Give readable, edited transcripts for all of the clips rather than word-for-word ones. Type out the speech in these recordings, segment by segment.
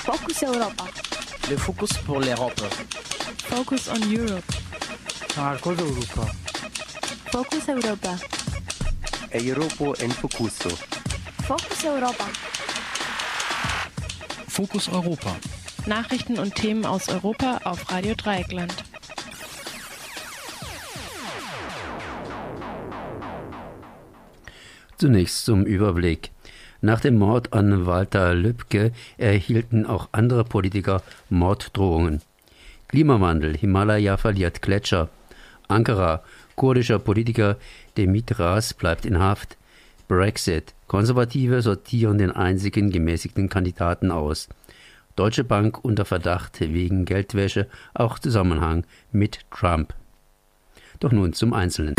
Focus Europa. Le Focus pour l'Europe. Focus on Europe. Marcos Europa. Focus Europa. Europa en Focuso. Focus Europa. Fokus Europa. Nachrichten und Themen aus Europa auf Radio Dreieckland. Zunächst zum Überblick. Nach dem Mord an Walter Lübcke erhielten auch andere Politiker Morddrohungen. Klimawandel, Himalaya verliert Gletscher. Ankara, kurdischer Politiker Demirtas bleibt in Haft. Brexit, Konservative sortieren den einzigen gemäßigten Kandidaten aus. Deutsche Bank unter Verdacht wegen Geldwäsche, auch Zusammenhang mit Trump. Doch nun zum Einzelnen.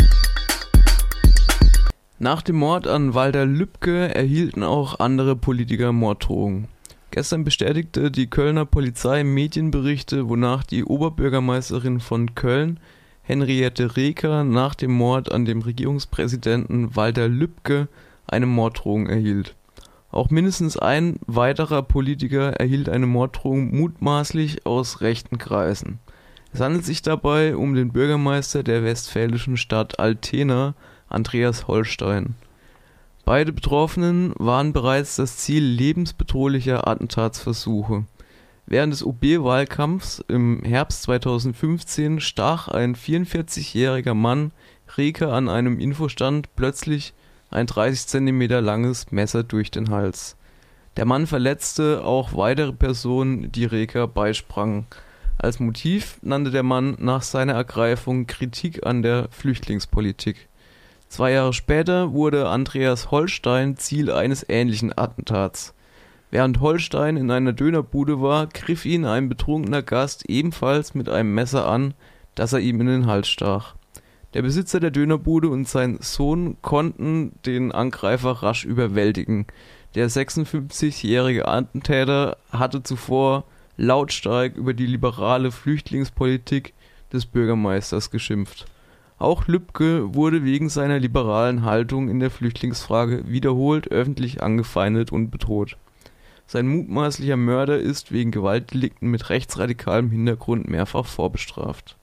Nach dem Mord an Walter Lübcke erhielten auch andere Politiker Morddrohungen. Gestern bestätigte die Kölner Polizei Medienberichte, wonach die Oberbürgermeisterin von Köln, Henriette Reker, nach dem Mord an dem Regierungspräsidenten Walter Lübcke eine Morddrohung erhielt. Auch mindestens ein weiterer Politiker erhielt eine Morddrohung mutmaßlich aus rechten Kreisen. Es handelt sich dabei um den Bürgermeister der westfälischen Stadt Altena, Andreas Holstein. Beide Betroffenen waren bereits das Ziel lebensbedrohlicher Attentatsversuche. Während des OB-Wahlkampfs im Herbst 2015 stach ein 44-jähriger Mann Reker an einem Infostand plötzlich ein 30 cm langes Messer durch den Hals. Der Mann verletzte auch weitere Personen, die Reker beisprangen. Als Motiv nannte der Mann nach seiner Ergreifung Kritik an der Flüchtlingspolitik. 2 Jahre später wurde Andreas Holstein Ziel eines ähnlichen Attentats. Während Holstein in einer Dönerbude war, griff ihn ein betrunkener Gast ebenfalls mit einem Messer an, das er ihm in den Hals stach. Der Besitzer der Dönerbude und sein Sohn konnten den Angreifer rasch überwältigen. Der 56-jährige Attentäter hatte zuvor lautstark über die liberale Flüchtlingspolitik des Bürgermeisters geschimpft. Auch Lübcke wurde wegen seiner liberalen Haltung in der Flüchtlingsfrage wiederholt öffentlich angefeindet und bedroht. Sein mutmaßlicher Mörder ist wegen Gewaltdelikten mit rechtsradikalem Hintergrund mehrfach vorbestraft.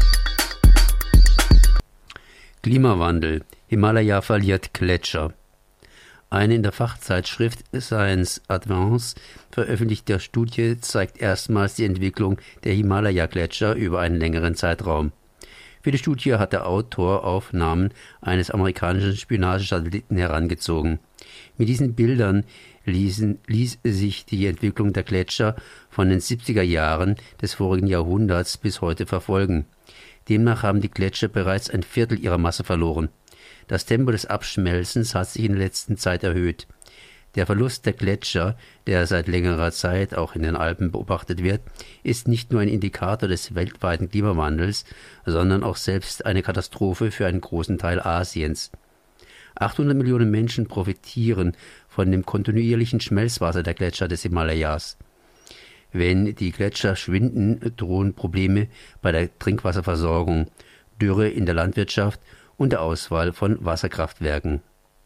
Klimawandel, Himalaya verliert Gletscher. Eine in der Fachzeitschrift Science Advance veröffentlichte Studie zeigt erstmals die Entwicklung der Himalaya-Gletscher über einen längeren Zeitraum. Für die Studie hat der Autor Aufnahmen eines amerikanischen Spionagesatelliten herangezogen. Mit diesen Bildern ließ sich die Entwicklung der Gletscher von den 70er Jahren des vorigen Jahrhunderts bis heute verfolgen. Demnach haben die Gletscher bereits ein Viertel ihrer Masse verloren. Das Tempo des Abschmelzens hat sich in der letzten Zeit erhöht. Der Verlust der Gletscher, der seit längerer Zeit auch in den Alpen beobachtet wird, ist nicht nur ein Indikator des weltweiten Klimawandels, sondern auch selbst eine Katastrophe für einen großen Teil Asiens. 800 Millionen Menschen profitieren von dem kontinuierlichen Schmelzwasser der Gletscher des Himalayas. Wenn die Gletscher schwinden, drohen Probleme bei der Trinkwasserversorgung, Dürre in der Landwirtschaft und der Auswahl von Wasserkraftwerken.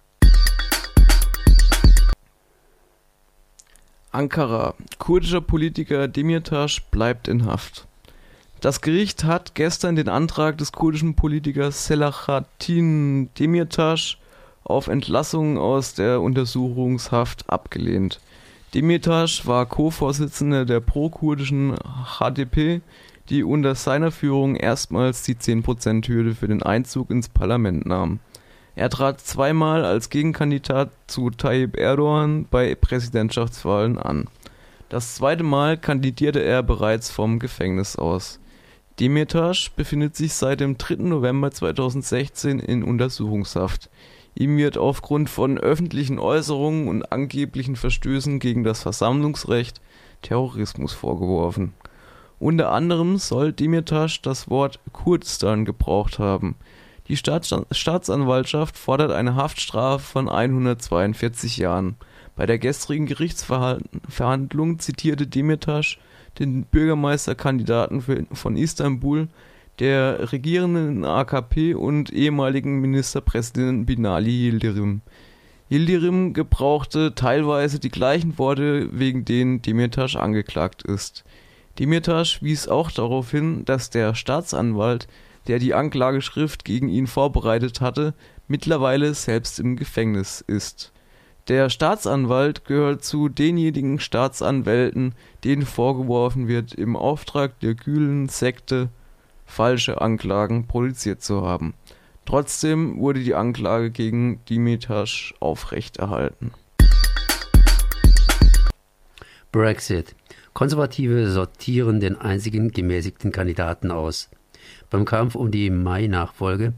Ankara. Kurdischer Politiker Demirtas bleibt in Haft. Das Gericht hat gestern den Antrag des kurdischen Politikers Selahattin Demirtas auf Entlassung aus der Untersuchungshaft abgelehnt. Demirtas war Co-Vorsitzender der pro-kurdischen HDP, die unter seiner Führung erstmals die 10%-Hürde für den Einzug ins Parlament nahm. Er trat zweimal als Gegenkandidat zu Tayyip Erdogan bei Präsidentschaftswahlen an. Das zweite Mal kandidierte er bereits vom Gefängnis aus. Demirtas befindet sich seit dem 3. November 2016 in Untersuchungshaft. Ihm wird aufgrund von öffentlichen Äußerungen und angeblichen Verstößen gegen das Versammlungsrecht Terrorismus vorgeworfen. Unter anderem soll Demirtas das Wort Kurdistan gebraucht haben. Die Staatsanwaltschaft fordert eine Haftstrafe von 142 Jahren. Bei der gestrigen Gerichtsverhandlung zitierte Demirtas den Bürgermeisterkandidaten von Istanbul, der regierenden AKP und ehemaligen Ministerpräsidenten Binali Yildirim. Yildirim gebrauchte teilweise die gleichen Worte, wegen denen Demirtas angeklagt ist. Demirtas wies auch darauf hin, dass der Staatsanwalt, der die Anklageschrift gegen ihn vorbereitet hatte, mittlerweile selbst im Gefängnis ist. Der Staatsanwalt gehört zu denjenigen Staatsanwälten, denen vorgeworfen wird, im Auftrag der Gülen-Sekte falsche Anklagen produziert zu haben. Trotzdem wurde die Anklage gegen Demirtas aufrechterhalten. Brexit. Konservative sortieren den einzigen gemäßigten Kandidaten aus. Beim Kampf um die May-Nachfolge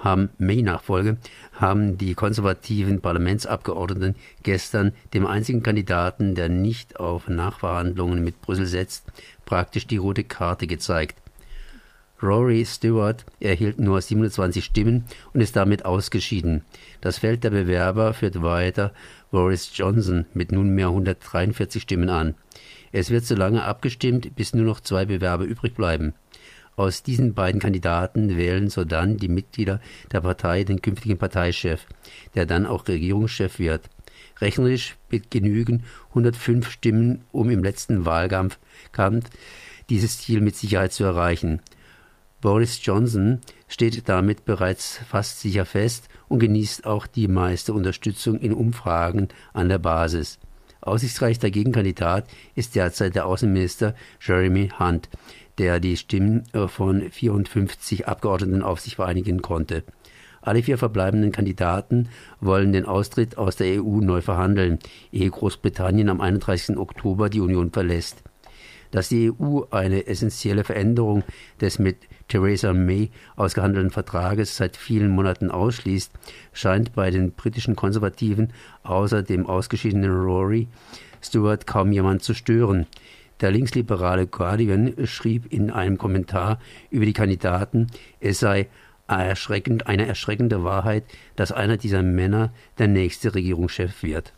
haben die konservativen Parlamentsabgeordneten gestern dem einzigen Kandidaten, der nicht auf Nachverhandlungen mit Brüssel setzt, praktisch die rote Karte gezeigt. Rory Stewart erhielt nur 27 Stimmen und ist damit ausgeschieden. Das Feld der Bewerber führt weiter Boris Johnson mit nunmehr 143 Stimmen an. Es wird so lange abgestimmt, bis nur noch 2 Bewerber übrig bleiben. Aus diesen beiden Kandidaten wählen sodann die Mitglieder der Partei den künftigen Parteichef, der dann auch Regierungschef wird. Rechnerisch genügen 105 Stimmen, um im letzten Wahlkampf dieses Ziel mit Sicherheit zu erreichen. Boris Johnson steht damit bereits fast sicher fest und genießt auch die meiste Unterstützung in Umfragen an der Basis. Aussichtsreichster Gegenkandidat ist derzeit der Außenminister Jeremy Hunt, der die Stimmen von 54 Abgeordneten auf sich vereinigen konnte. Alle 4 verbleibenden Kandidaten wollen den Austritt aus der EU neu verhandeln, ehe Großbritannien am 31. Oktober die Union verlässt. Dass die EU eine essentielle Veränderung des mit Theresa May ausgehandelten Vertrages seit vielen Monaten ausschließt, scheint bei den britischen Konservativen außer dem ausgeschiedenen Rory Stewart kaum jemand zu stören. Der linksliberale Guardian schrieb in einem Kommentar über die Kandidaten, es sei eine erschreckende Wahrheit, dass einer dieser Männer der nächste Regierungschef wird.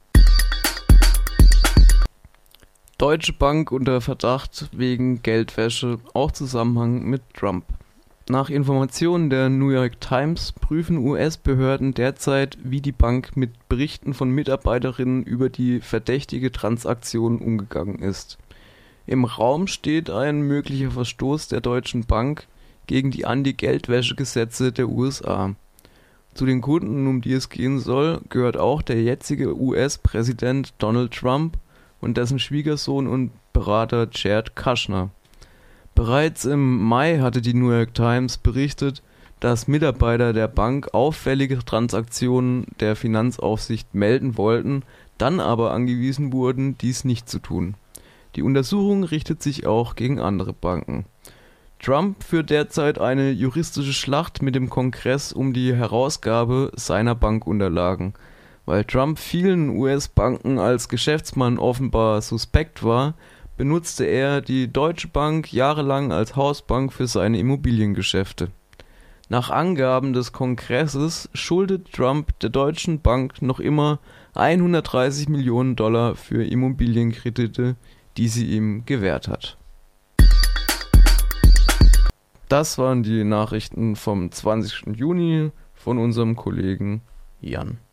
Deutsche Bank unter Verdacht wegen Geldwäsche, auch Zusammenhang mit Trump. Nach Informationen der New York Times prüfen US-Behörden derzeit, wie die Bank mit Berichten von Mitarbeiterinnen über die verdächtige Transaktion umgegangen ist. Im Raum steht ein möglicher Verstoß der Deutschen Bank gegen die Anti-Geldwäsche-Gesetze der USA. Zu den Kunden, um die es gehen soll, gehört auch der jetzige US-Präsident Donald Trump und dessen Schwiegersohn und Berater Jared Kushner. Bereits im Mai hatte die New York Times berichtet, dass Mitarbeiter der Bank auffällige Transaktionen der Finanzaufsicht melden wollten, dann aber angewiesen wurden, dies nicht zu tun. Die Untersuchung richtet sich auch gegen andere Banken. Trump führt derzeit eine juristische Schlacht mit dem Kongress um die Herausgabe seiner Bankunterlagen. Weil Trump vielen US-Banken als Geschäftsmann offenbar suspekt war, benutzte er die Deutsche Bank jahrelang als Hausbank für seine Immobiliengeschäfte. Nach Angaben des Kongresses schuldet Trump der Deutschen Bank noch immer 130 Millionen $ für Immobilienkredite, die sie ihm gewährt hat. Das waren die Nachrichten vom 20. Juni von unserem Kollegen Jan.